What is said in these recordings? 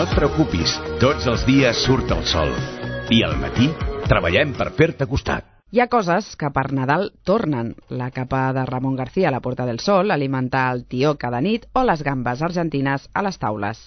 No et preocupis, tots els dies surt el sol. I al matí treballem per fer-te costat. Hi ha coses que per Nadal tornen. La capa de Ramon García a la Puerta del Sol, alimentar el tió cada nit o les gambes argentines a les taules.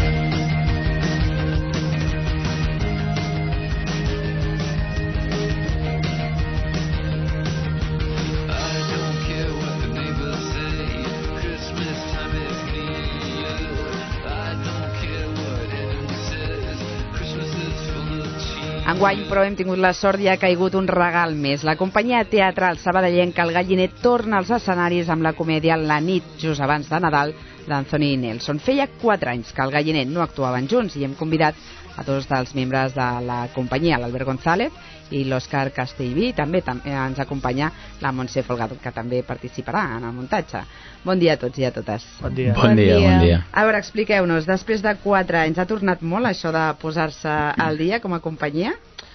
Enguany, però, hem tingut la sort i ha caigut un regal més. La companyia teatral sabadellenca El Galliner torna als escenaris amb la comèdia La nit, just abans de Nadal, d'Anthony Nelson. Feia 4 anys que El Galliner no actuaven junts i hem convidat a dos dels membres de la companyia, l'Albert González i l'Òscar Castellví. També ens acompanya la Montse Folgado, que també participarà en el muntatge. Bon dia a tots i a totes. Bon dia. Bon dia. A veure, expliqueu-nos, després de 4 anys ha tornat molt això de posar-se al dia com a companyia?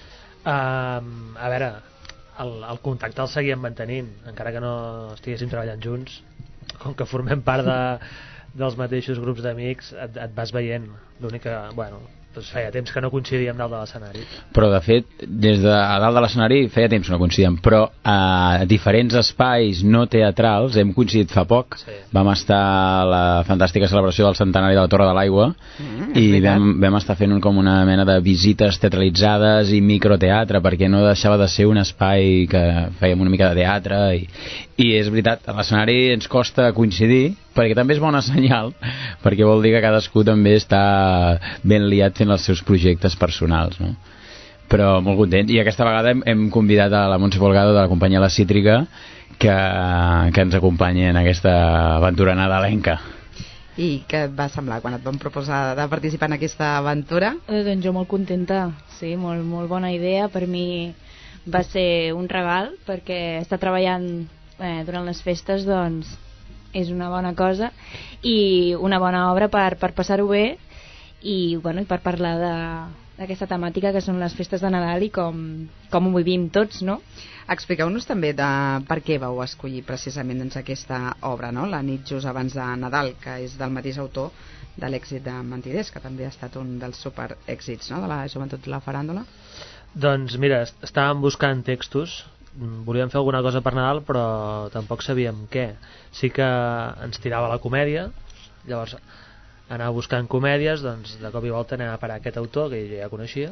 A veure, el contacte el seguíem mantenint, encara que no estiguéssim treballant junts. Com que formem part dels mateixos grups d'amics, et vas veient. L'únic que, bueno, doncs feia temps que no coincidíem dalt de l'escenari. Però de fet, des de a dalt de l'escenari feia temps que no coincidíem, però a diferents espais no teatrals hem coincidit fa poc. Sí. Vam estar a la fantàstica celebració del centenari de la Torre de l'Aigua i vam estar fent com una mena de visites teatralitzades i microteatre, perquè no deixava de ser un espai que fèiem una mica de teatre i és veritat, a l'escenari ens costa coincidir, perquè també és bona senyal, perquè vol dir que cadascú també està ben liat fent els seus projectes personals, no? Però molt content, i aquesta vegada hem convidat a la Montse Folgado de la companyia La Cítrica que ens acompanyi en aquesta aventura nadalenca. I què et va semblar quan et vam proposar de participar en aquesta aventura? Doncs jo molt contenta, sí, molt bona idea. Per mi va ser un regal, perquè estar treballant durant les festes doncs és una bona cosa i una bona obra per passar-ho bé i per parlar d'aquesta temàtica que són les festes de Nadal i com ho vivim tots, no? Expliqueu-nos també per què vau escollir precisament aquesta obra, no? La nit just abans de Nadal, que és del mateix autor de l'èxit de Mentiders, que també ha estat un dels superèxits, no?, de la joventut de la faràndula. Doncs mira, estàvem buscant textos, volíem fer alguna cosa per Nadal però tampoc sabíem què. Sí que ens tirava la comèdia, llavors anava buscant comèdies, doncs de cop i volta anava a parar aquest autor que jo ja coneixia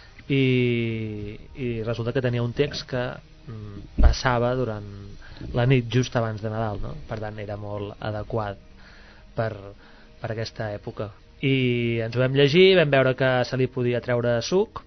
i resulta que tenia un text que passava durant la nit just abans de Nadal, no? Per tant era molt adequat per aquesta època i ens ho vam llegir, vam veure que se li podia treure suc.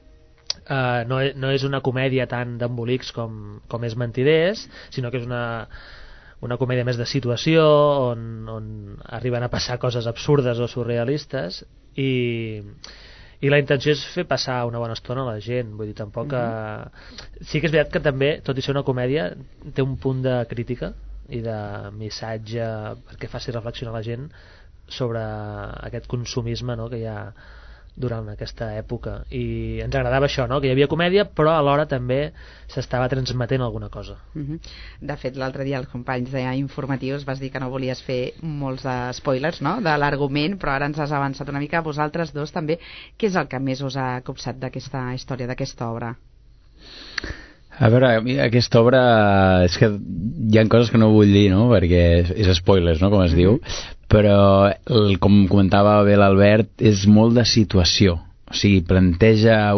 No és una comèdia tan d'embolics com és Mentiders, sinó que és una comèdia més de situació on arriben a passar coses absurdes o surrealistes i la intenció és fer passar una bona estona a la gent, vull dir, tampoc sí que és veritat que també, tot i ser una comèdia, té un punt de crítica i de missatge perquè faci reflexionar la gent sobre aquest consumisme, no?, que hi ha durant aquesta època i ens agradava això, no?, que hi havia comèdia però alhora també s'estava transmetent alguna cosa. De fet, l'altre dia els companys d'informatius vas dir que no volies fer molts spoilers, no?, de l'argument, però ara ens has avançat una mica. Vosaltres dos també, què és el que més us ha copsat d'aquesta història, d'aquesta obra? A veure, aquesta obra és que hi ha coses que no vull dir, no?, perquè és spoilers, no?, com es diu, però com comentava bé l'Albert, és molt de situació, o sigui, planteja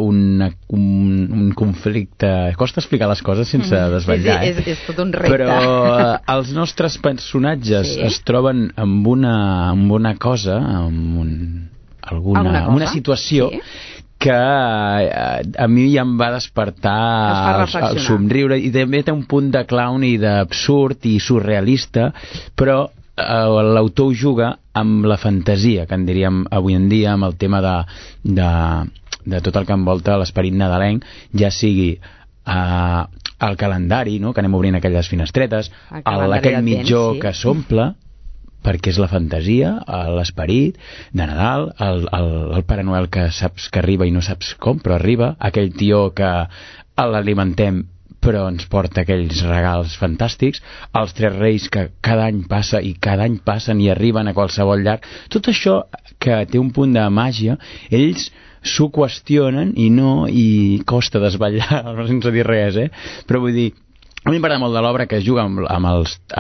un conflicte, costa explicar les coses sense desvetllar, és tot un repte, però els nostres personatges es troben amb una cosa, amb una situació que a mi ja em va despertar el somriure, i també té un punt de clown i d'absurd i surrealista, però l'autor juga amb la fantasia, que en diríem avui en dia, amb el tema de tot el que envolta l'esperit nadalenc, ja sigui el calendari, no?, que anem obrint aquelles finestretes, aquell mitjó que s'omple, perquè és la fantasia, l'esperit de Nadal, el Pare Noel que saps que arriba i no saps com, però arriba, aquell tió que l'alimentem però ens porta aquells regals fantàstics, els Tres Reis que cada any passa i cada any passen i arriben a qualsevol llar. Tot això que té un punt de màgia, ells s'ho qüestionen i costa desvetllar, sense dir res, però vull dir, a mi m'agrada molt de l'obra que es juga amb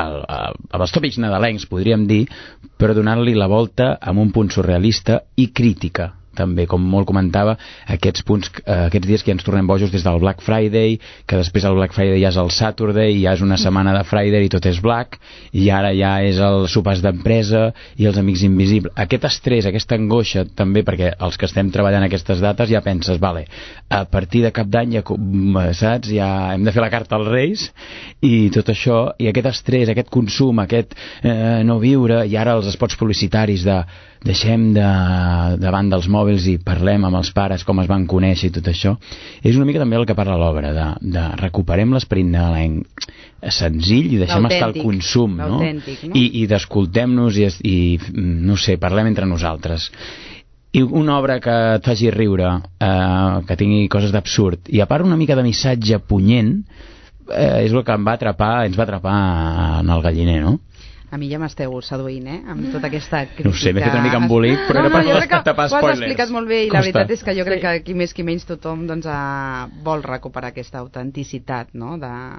els tòpics nadalencs, podríem dir, però donant-li la volta amb un punt surrealista i crítica també, com molt comentava, aquests dies que ja ens tornem bojos des del Black Friday, que després el Black Friday ja és el Saturday, ja és una setmana de Friday i tot és Black, i ara ja és el sopars d'empresa i els amics invisibles. Aquest estrès, aquesta angoixa també, perquè els que estem treballant aquestes dates ja penses, vale, a partir de cap d'any ja, saps, ja hem de fer la carta als Reis i tot això, i aquest estrès, aquest consum, aquest no viure, i ara els spots publicitaris deixem davant dels mòbils i parlem amb els pares com es van conèixer i tot això, és una mica també el que parla l'obra, de recuperem l'esperit nadalenc senzill i deixem estar el consum, no? I d'escoltem-nos i no sé, parlem entre nosaltres. I una obra que et faci riure, que tingui coses d'absurd i a part una mica de missatge punyent, és el que ens va atrapar en el Galliner, no? A mi ja m'esteu seduint, amb tota aquesta crítica. No sé, m'he fet una mica embolic, però era per tapar spoilers. Ho has explicat molt bé i la veritat és que jo crec que qui més qui menys tothom vol recuperar aquesta autenticitat, no?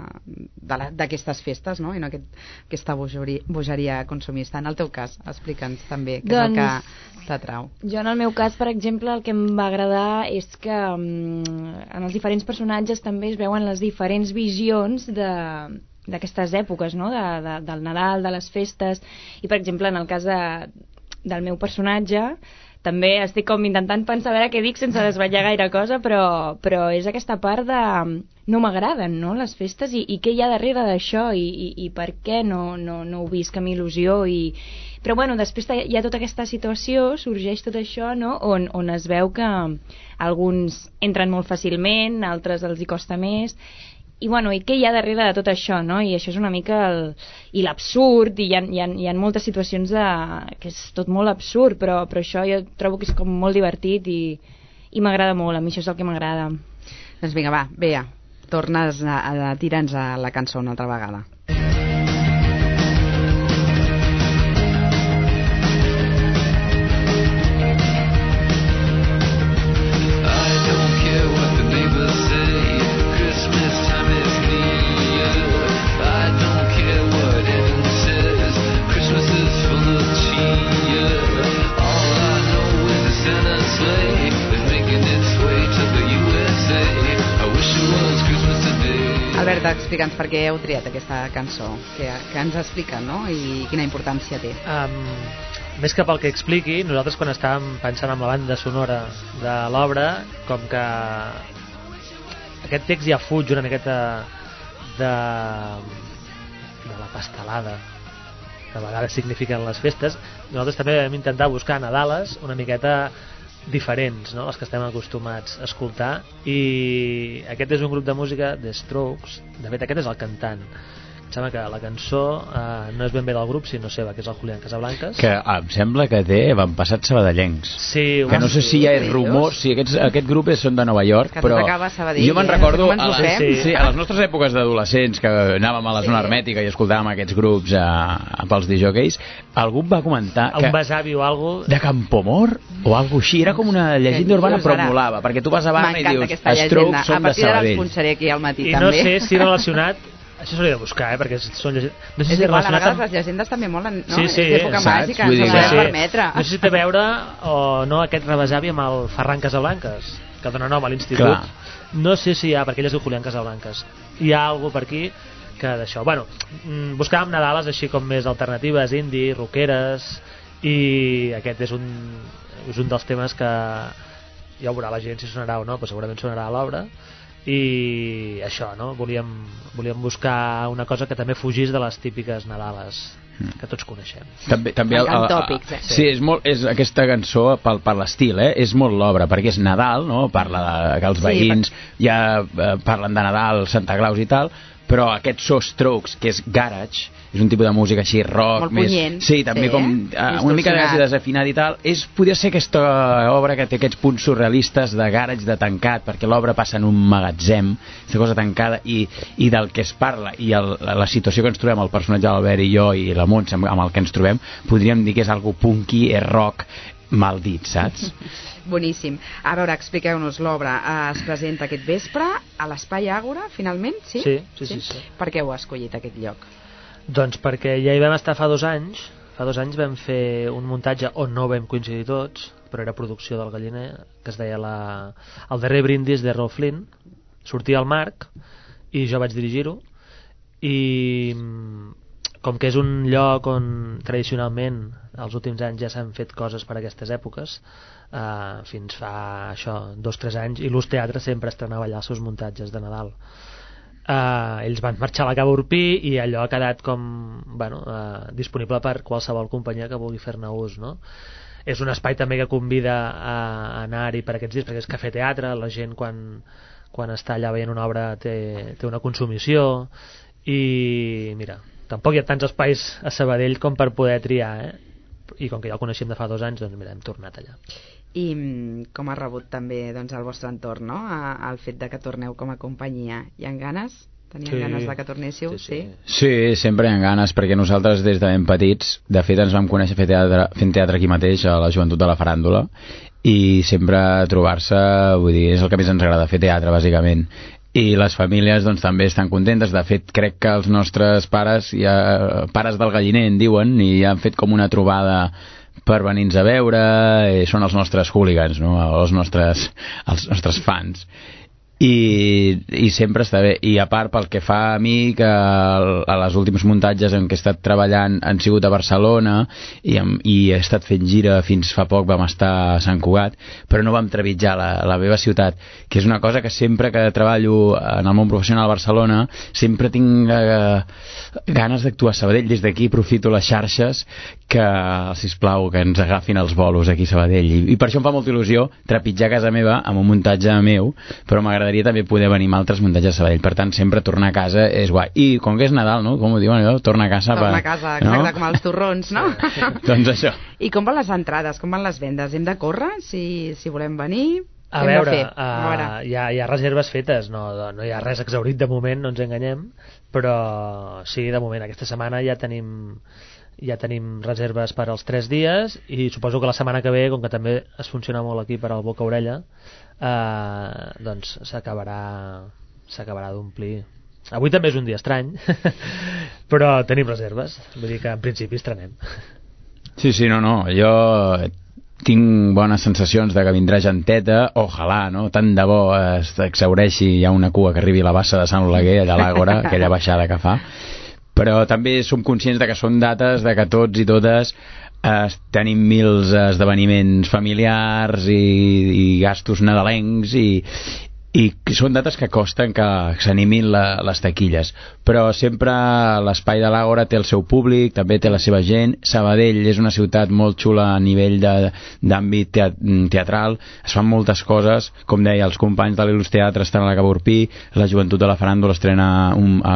d'aquestes festes, no? I no aquesta bogeria consumista. En el teu cas, explica'ns també què és el que t'atrau. Jo en el meu cas, per exemple, el que em va agradar és que en els diferents personatges també es veuen les diferents visions d'aquestes èpoques, no? Del Nadal, de les festes, i per exemple en el cas del meu personatge també estic com intentant pensar a veure què dic sense desvetllar gaire cosa, però és aquesta part de no m'agraden, no? Les festes i què hi ha darrere d'això i per què no ho visc amb il·lusió però bueno, després hi ha tota aquesta situació, sorgeix tot això, no? on es veu que alguns entren molt fàcilment, altres els hi costa més. I bueno, i què hi ha darrere de tot això, no? I això és una mica i l'absurd, i hi ha moltes situacions que és tot molt absurd, però això jo trobo que és com molt divertit i m'agrada molt, a mi això és el que m'agrada. Doncs vinga, va, Bea, tornes a tira'ns a la cançó una altra vegada. Albert, explica'ns per què heu triat aquesta cançó, que ens explica, no? I quina importància té. Més que pel que expliqui, nosaltres quan estàvem pensant en la banda sonora de l'obra, com que aquest text ja fuig una miqueta de la pastelada que a vegades signifiquen les festes, nosaltres també vam intentar buscar Nadales una miqueta diferents, no? Els que estem acostumats a escoltar, i aquest és un grup de música, The Strokes, de fet aquest és el cantant. Em sembla que la cançó no és ben bé del grup, sinó seva, que és el Julián Casablancas, que em sembla que té avantpassats sabadellencs, sí, que no sé si ja és rumor, sí, aquest grup són de Nova York, que però jo me'n recordo a les nostres èpoques d'adolescents, que anàvem a la zona hermètica i escoltàvem aquests grups pels disjòqueis, algú va comentar un besavi o algo de Campomor o algo així, era com una llegenda urbana, però molava, perquè tu vas a Barna i dius Strokes són de Sabadell. A partir d'ara els punxaré aquí al matí, i també. No sé si relacionat, això s'hauria de buscar, perquè són llegendes. No sé és igual, a vegades les llegendes també molen, no? Sí, és d'època màgica, ens ho podem permetre. No sé si té a veure o no aquest rebesavi amb el Ferran Casablancas, que dona nom a l'institut. No sé si hi ha, perquè ell es diu Julián Casablancas, hi ha alguna per aquí que d'això. Bueno, buscàvem Nadales així com més alternatives, indie, rockeres, i aquest és un dels temes que ja ho veurà la gent si sonarà o no, però segurament sonarà a l'obra. I això, no? Volíem buscar una cosa que també fugís de les típiques Nadales que tots coneixem. També tòpics, sí, és aquesta cançó per l'estil, és molt l'obra, perquè és Nadal, no? Parla que els veïns ja parlen de Nadal, Santa Claus i tal, però aquest so Strokes, que és garage, és un tipus de música així rock, molt punyent, sí, també com una mica desafinat i tal, podria ser aquesta obra que té aquests punts surrealistes de garage, de tancat, perquè l'obra passa en un magatzem, aquesta cosa tancada, i del que es parla, i la situació que ens trobem, el personatge de l'Albert i jo, i la Montse amb el que ens trobem, podríem dir que és algo punky, és rock, mal dit, saps? Boníssim. A veure, expliqueu-nos, l'obra es presenta aquest vespre a l'Espai Àgora, finalment, sí? Sí. Per què heu escollit aquest lloc? Doncs perquè ja hi vam estar fa 2 anys. Fa 2 anys vam fer un muntatge on no vam coincidir tots, però era producció del Galliner, que es deia El darrer brindis de Rolf Flynn. Sortia el Marc i jo vaig dirigir-ho, i com que és un lloc on tradicionalment els últims anys ja s'han fet coses per a aquestes èpoques, fins fa això 2-3 anys, i l'Ús Teatre sempre estrenava allà els seus muntatges de Nadal. Ells van marxar a la Cava Urpí i allò ha quedat com disponible per qualsevol companyia que vulgui fer-ne ús, no? És un espai també que convida a anar-hi per aquests dies, perquè és cafè teatre, la gent quan està allà veient una obra té una consumició, i mira, tampoc hi ha tants espais a Sabadell com per poder triar, i com que ja el coneixem de fa 2 anys, doncs mira, hem tornat allà. I com ha rebut també doncs, el vostre entorn, no? El fet de que torneu com a companyia? Hi ha ganes? Tenien ganes de que tornéssiu? Sí, sempre hi ha ganes, perquè nosaltres des de ben petits, de fet ens vam conèixer fent teatre aquí mateix, a la Joventut de la Faràndula, i sempre trobar-se, vull dir, és el que més ens agrada, fer teatre, bàsicament. I les famílies doncs també estan contentes. De fet, crec que els nostres pares, pares del Galliner en diuen, i han fet com una trobada per venir-nos a veure, són els nostres hooligans, no? els nostres fans, i sempre està bé. I a part, pel que fa a mi, que a les últims muntatges en què he estat treballant han sigut a Barcelona, i he estat fent gira. Fins fa poc vam estar a Sant Cugat, però no vam trepitjar la meva ciutat, que és una cosa que sempre que treballo en el món professional a Barcelona sempre tinc ganes d'actuar a Sabadell. Des d'aquí aprofito les xarxes que, sisplau, que ens agafin els bolos aquí a Sabadell, i per això em fa molta il·lusió trepitjar casa meva amb un muntatge meu, però m'agradaria també poder venir amb altres muntatges a Sabadell. Per tant, sempre tornar a casa és guai. I com que és Nadal, no? Com ho diuen allò? Torna a casa. Torna a casa, exacte, no? Com els torrons, no? Doncs això. I com van les entrades? Com van les vendes? Hem de córrer si volem venir? A veure, hi ha reserves fetes, no hi ha res exhaurit de moment, no ens enganyem, però sí, de moment, aquesta setmana ja tenim reserves per als 3 dies, i suposo que la setmana que ve, com que també es funciona molt aquí per al boca-orella, doncs s'acabarà d'omplir. Avui també és un dia estrany, però tenim reserves, vull dir que en principi estrenem. Sí, no, jo tinc bones sensacions de que vindrà genteta, ojalà, no? Tant de bo exhaureixi ja una cua que arribi a la bassa de Sant Oleguer, allà a l'Àgora, aquella baixada que fa. Però també som conscients de que són dates de que tots i totes tenim mils esdeveniments familiars i gastos nadalencs, i són dates que costen que s'animin les taquilles, però sempre l'espai de l'Àgora té el seu públic, també té la seva gent. Sabadell és una ciutat molt xula a nivell d'àmbit teatral, es fan moltes coses, com deia, els companys de l'Il·lus Teatre estan a la Cava Urpí, la Joventut de la Faràndula estrena a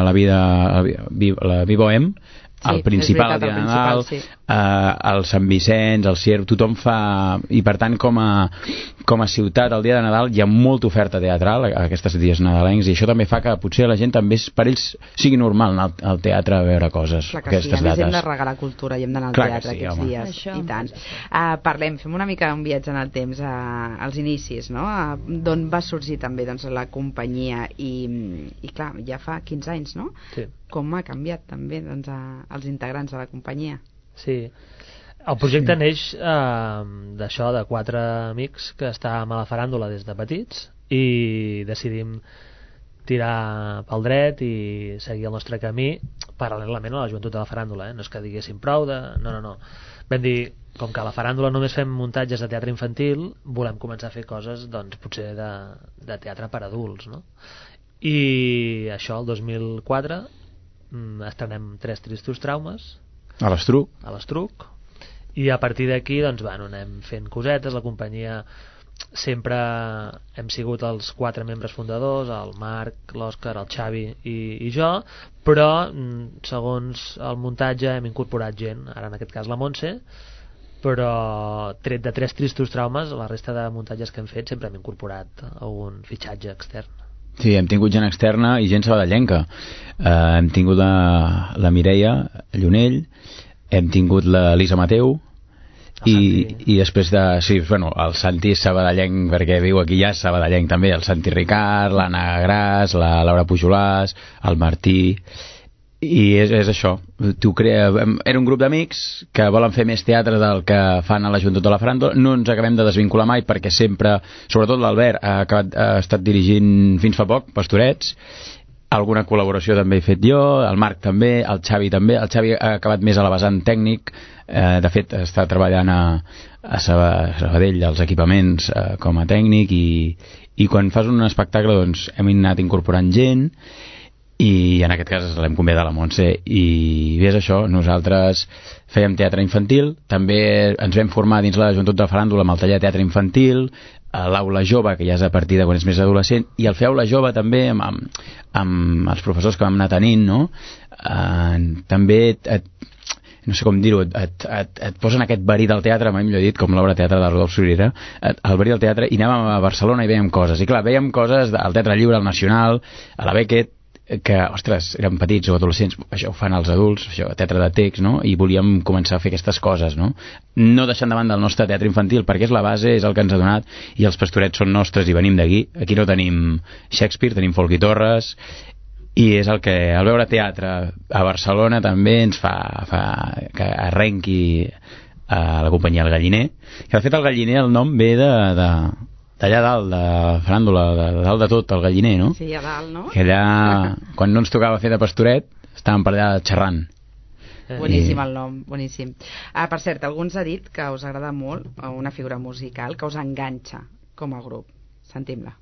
la Vivoem, el principal, el dia de Nadal, el Sant Vicenç, el Cierp, tothom fa. I per tant, com a ciutat, el dia de Nadal hi ha molta oferta teatral aquests dies nadalencs, i això també fa que potser la gent també, per ells, sigui normal anar al teatre a veure coses. Clar que sí, a més hem de regalar cultura i hem d'anar al teatre aquests dies. Això. I tant. Fem una mica un viatge en el temps, als inicis, no? D'on va sorgir també doncs, la companyia, i clar, ja fa 15 anys, no? Sí. Com ha canviat també doncs, els integrants de la companyia. Sí, el projecte neix d'això, de 4 amics que estàvem a la faràndula des de petits, i decidim tirar pel dret i seguir el nostre camí paral·lelament a la Joventut de la Faràndula, no és que diguéssim prou de... No. Vam dir, com que a la faràndula només fem muntatges de teatre infantil, volem començar a fer coses, doncs, potser de teatre per adults, no? I això, el 2004 estrenem 3 tristos traumes a l'Estruc, i a partir d'aquí doncs, anem fent cosetes. La companyia sempre hem sigut els 4 membres fundadors, el Marc, l'Òscar, el Xavi i jo, però segons el muntatge hem incorporat gent, ara en aquest cas la Montse, però tret de 3 tristos traumes, la resta de muntatges que hem fet sempre hem incorporat algun fitxatge extern. Sí, hem tingut gent externa i gent sabadellenca. Hem tingut la Mireia Llunell, hem tingut la Lisa Mateu, i després el Santi és sabadellenc perquè viu aquí, ja és sabadellenc també, el Santi Ricard, l'Anna Gras, la Laura Pujolàs, el Martí, i és això. Era un grup d'amics que volen fer més teatre del que fan a la Joventut de la Faràndula. No ens acabem de desvincular mai perquè sempre, sobretot l'Albert ha estat dirigint fins fa poc Pastorets, alguna col·laboració també he fet jo, el Marc també, el Xavi també. El Xavi ha acabat més a la vessant tècnic, de fet està treballant a Sabadell als equipaments com a tècnic, i quan fas un espectacle doncs hem anat incorporant gent, i en aquest cas l'hem convidat a la Montse, i és això. Nosaltres fèiem teatre infantil, també ens vam formar dins la Joventut de la Faràndula amb el taller de teatre infantil, a l'Aula Jove, que ja és a partir de quan és més adolescent, i el fer Aula Jove també amb els professors que vam anar tenint, no? També no sé com dir-ho, et posen aquest verí del teatre, mai millor dit, com l'obra teatre de Rodolf Surera, el verí del teatre, i anàvem a Barcelona i veiem coses, i clar, veiem coses al Teatre Lliure, al Nacional, a la Beckett, que, ostres, érem petits o adolescents, això ho fan els adults, això, teatre de text, no? I volíem començar a fer aquestes coses, no? No deixant de banda el nostre teatre infantil, perquè és la base, és el que ens ha donat, i els Pastorets són nostres i venim d'aquí. Aquí no tenim Shakespeare, tenim Folch i Torres, i és el que, al veure teatre a Barcelona, també ens fa que arrenqui a la companyia El Galliner, que de fet El Galliner, el nom ve d'allà dalt, de Faràndula, de dalt de tot, el Galliner, no? Sí, a dalt, no? Que allà, quan no ens tocava fer de pastoret, estàvem per allà xerrant. Boníssim el nom, boníssim. Per cert, algú ens ha dit que us agrada molt una figura musical que us enganxa com a grup. Sentim-la.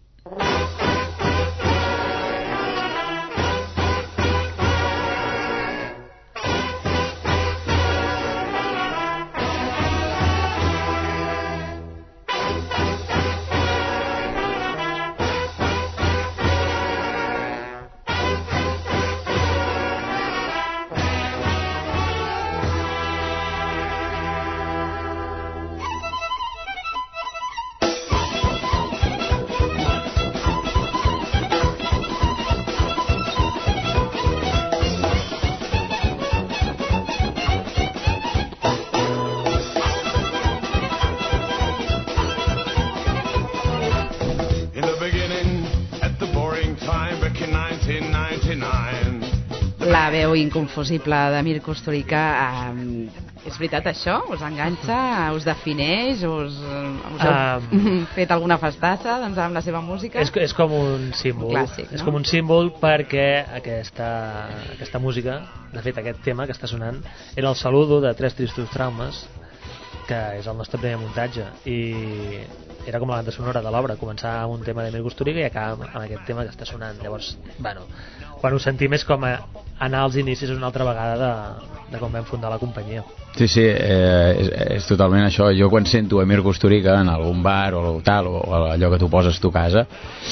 La veu inconfusible de Mir Kusturica, és veritat això? Us enganxa? Us defineix? Us heu fet alguna festassa doncs, amb la seva música? És com un símbol. Clàssic, no? És com un símbol perquè aquesta música, de fet aquest tema que està sonant, era el saludo de 3 tristos traumes, que és el nostre primer muntatge, i era com la banda sonora de l'obra, començar amb un tema de Mir Kusturica i acabar amb aquest tema que està sonant. Llavors, bueno, quan ho sentim és com anar als inicis una altra vegada de com vam fundar la companyia. Sí, és totalment això. Jo quan sento a Mir Kusturica en algun bar o tal, o allò que tu poses tu a casa,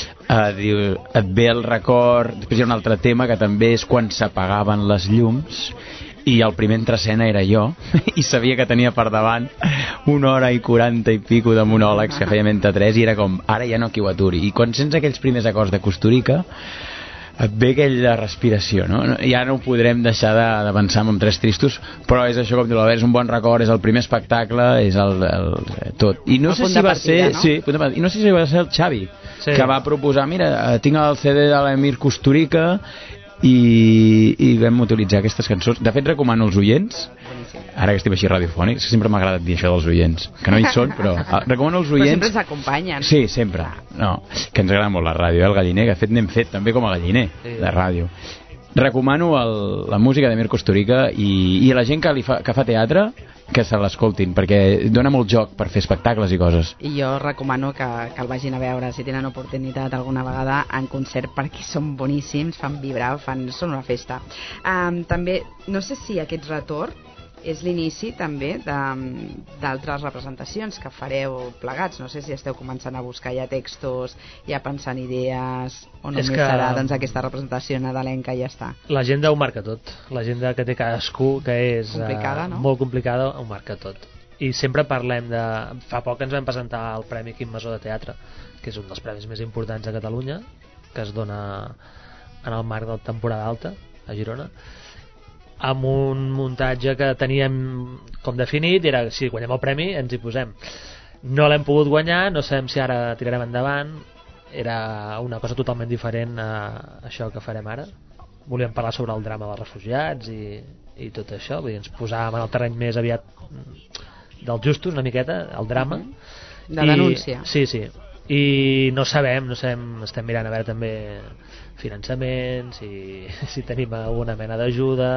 et ve el record. Després hi ha un altre tema que també és quan s'apagaven les llums i el primer entrescena era jo i sabia que tenia per davant 1 hora i 40 i pico de monòlegs que fèiem entre 3 i era com, ara ja no qui ho aturi. I quan sents aquells primers acords de Kusturica et ve aquella respiració, no? Ja no ho podrem deixar d'avançar amb 3 tristos, però és això, com diu l'Albert, és un bon record, és el primer espectacle, és el tot. I no sé si va ser, no? Sí, i no sé si va ser el Xavi, sí, que va proposar, mira, tinc el CD de l'Emir Kusturica i vam utilitzar aquestes cançons. De fet, recomano als oients, ara que estic així radiofònic, sempre m'ha agradat dir això dels oients, que no hi són, però recomano als oients... Però sempre s'acompanyen. Sí, sempre. No, que ens agrada molt la ràdio, el Galliner, que de fet n'hem fet també com a Galliner, de ràdio. Recomano la música de Mir Kusturica i la gent que fa teatre, que se l'escoltin, perquè dona molt joc per fer espectacles i coses. I jo recomano que el vagin a veure, si tenen oportunitat alguna vegada, en concert, perquè són boníssims, fan vibrar, són una festa. També, no sé si aquest retorn és l'inici també d'altres representacions que fareu plegats. No sé si esteu començant a buscar ja textos, ja pensant idees, o només serà doncs, aquesta representació nadalenca i ja està. L'agenda ho marca tot. L'agenda que té cadascú, que és complicada, no? Molt complicada, ho marca tot. I sempre parlem de... Fa poc ens vam presentar el Premi Quim Masó de Teatre, que és un dels premis més importants a Catalunya, que es dona en el marc de la temporada alta a Girona, amb un muntatge que teníem com definit, era si guanyem el premi ens hi posem. No l'hem pogut guanyar, no sabem si ara tirarem endavant, era una cosa totalment diferent a això que farem ara. Volíem parlar sobre el drama dels refugiats i tot això, vull dir, ens posàvem en el terreny més aviat dels justos, una miqueta, el drama. De denúncia. Sí. I no sabem, estem mirant a veure també finançaments, si tenim alguna mena d'ajuda,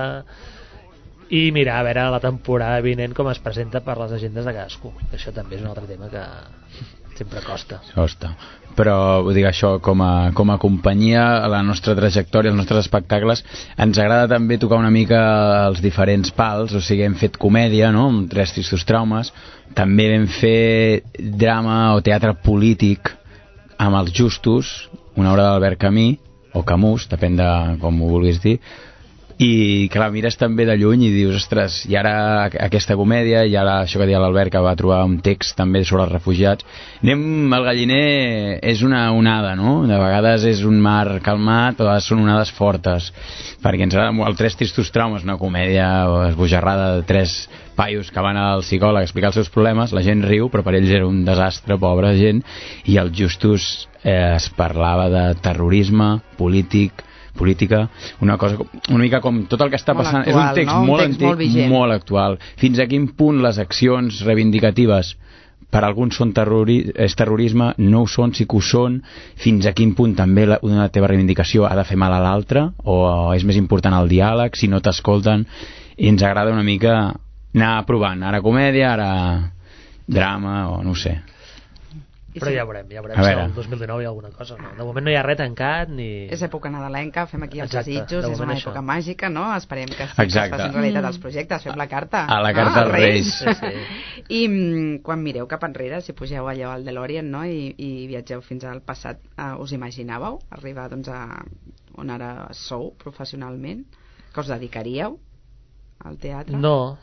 i mirar a veure la temporada vinent com es presenta per les agendes de cadascú. Això també és un altre tema que sempre costa. Però vull dir, això com a companyia, la nostra trajectòria, els nostres espectacles, ens agrada també tocar una mica els diferents pals. O sigui, hem fet comèdia, no?, amb 3 tristos traumes, també vam fer drama o teatre polític amb els justos, una obra d'Albert Camus o Camus, depèn de com ho vulguis dir, i clar, mires també de lluny i dius, ostres, i ara aquesta comèdia, i ara això que deia l'Albert, que va trobar un text també sobre els refugiats. El Galliner és una onada, no? De vegades és un mar calmat, però són onades fortes, perquè ens agrada molt. El 3 tristos traumes, una comèdia esbojarrada de 3 paios que van al psicòleg a explicar els seus problemes, la gent riu, però per ells era un desastre, pobra gent, i els justos es parlava de terrorisme, política, una cosa una mica com tot el que està passant, actual, és un text, no? molt text antic, molt actual. Fins a quin punt les accions reivindicatives per alguns són és terrorisme, no ho són, sí que ho són, fins a quin punt també una teva reivindicació ha de fer mal a l'altre, o és més important el diàleg, si no t'escolten, i ens agrada una mica anar provant, ara comèdia, ara drama, o no ho sé. Però ja veurem si el 2019 hi ha alguna cosa, no? De moment no hi ha res tancat ni... És època nadalenca, fem aquí els desitjos, és una època màgica, no? Esperem que sí, que es facin realitat els projectes, fem la carta a la carta als Reis. I quan mireu cap enrere, si pugeu allò al DeLorean, no?, i viatgeu fins al passat, us imaginàveu arribar doncs, a on ara sou professionalment, que us dedicaríeu al teatre? No,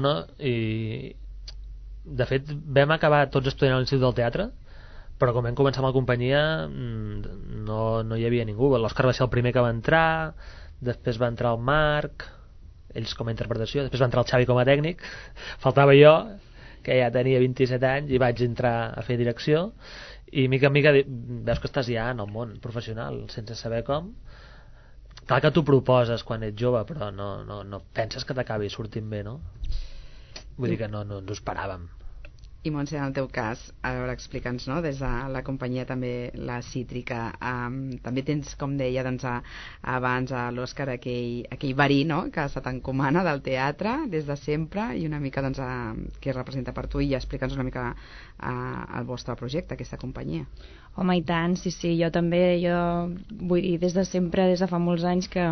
i de fet vam acabar tots estudiant a l'Institut del Teatre, però com vam començar amb la companyia no hi havia ningú. L'Òscar va ser el primer que va entrar, després va entrar el Marc, ells com a interpretació, després va entrar el Xavi com a tècnic, faltava jo, que ja tenia 27 anys, i vaig entrar a fer direcció, i mica en mica veus que estàs ja en el món professional sense saber com. Clar que t'ho proposes quan ets jove, però no penses que t'acabi sortint bé, no? Vull dir que no ens ho esperàvem. I Montse, en el teu cas, a veure, explica'ns, no?, des de la companyia també La Cítrica, també tens, com deia doncs, abans a l'Òscar, aquell verí, no?, que se t'encomana del teatre des de sempre, i una mica doncs, què representa per tu, i explica'ns una mica el vostre projecte, aquesta companyia. Home, i tant, sí, jo també, vull dir, des de sempre, des de fa molts anys que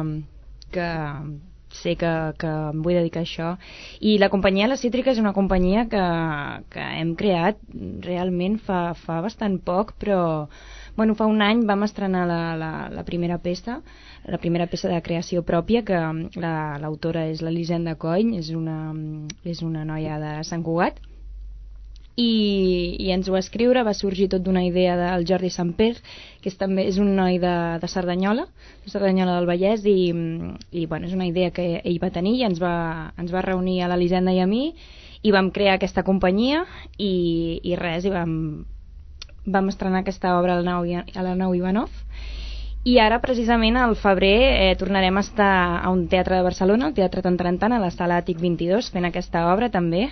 sé que em vull dedicar a això, i la companyia La Cítrica és una companyia que hem creat realment fa bastant poc, però bueno, fa un any vam estrenar la primera peça de creació pròpia, que l'autora és l'Elisenda Coll, és una noia de Sant Cugat, i ens ho va escriure, va sorgir tot d'una idea del Jordi Samper, que també és un noi de Cerdanyola del Vallès, i bueno, és una idea que ell va tenir, i ens va reunir a l'Elisenda i a mi, i vam crear aquesta companyia, i res, i vam estrenar aquesta obra a la Nau Ivanov, i ara precisament al febrer tornarem a estar a un teatre de Barcelona, el Teatre Tantrantant, a la Sala Àtic 22, fent aquesta obra també,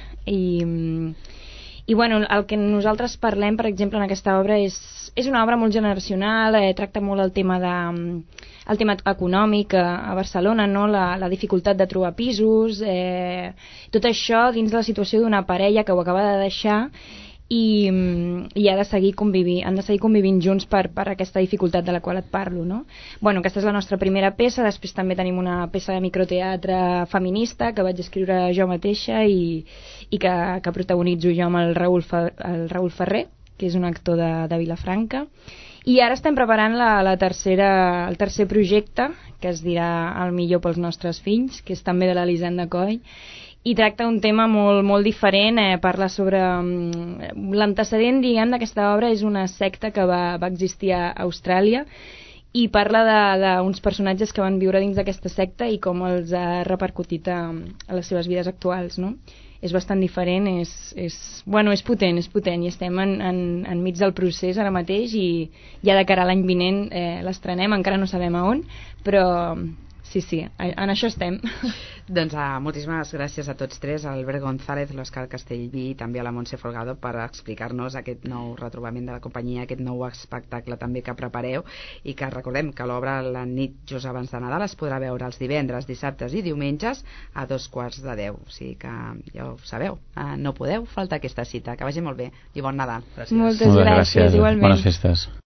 i bueno, el que nosaltres parlem, per exemple, en aquesta obra és una obra molt generacional, tracta molt el tema econòmic a Barcelona, no? La dificultat de trobar pisos, tot això dins la situació d'una parella que ho acaba de deixar, i ha de seguir han de seguir convivint junts per aquesta dificultat de la qual et parlo, no? Bueno, aquesta és la nostra primera peça. Després també tenim una peça de microteatre feminista que vaig escriure jo mateixa i que protagonitzo jo amb el Raül Ferrer, que és un actor de Vilafranca. I ara estem preparant el tercer projecte, que es dirà El millor pels nostres fills, que és també de l'Elisenda Coll, i tracta un tema molt, molt diferent. Parla sobre l'antecedent, diguem, d'aquesta obra. És una secta que va existir a Austràlia i parla d'uns personatges que van viure dins d'aquesta secta i com els ha repercutit a les seves vides actuals, no? És bastant diferent, és potent, i estem enmig del procés ara mateix i ja de cara a l'any vinent l'estrenem, encara no sabem a on, però sí, en això estem. Doncs moltíssimes gràcies a tots tres, a Albert González, l'Òscar Castellví i també a la Montse Folgado per explicar-nos aquest nou retrobament de la companyia, aquest nou espectacle també que prepareu, i que recordem que l'obra La nit just abans de Nadal es podrà veure els divendres, dissabtes i diumenges a 9:15. O sigui que ja ho sabeu, no podeu faltar aquesta cita. Que vagi molt bé i bon Nadal. Moltes gràcies, igualment. Bones festes.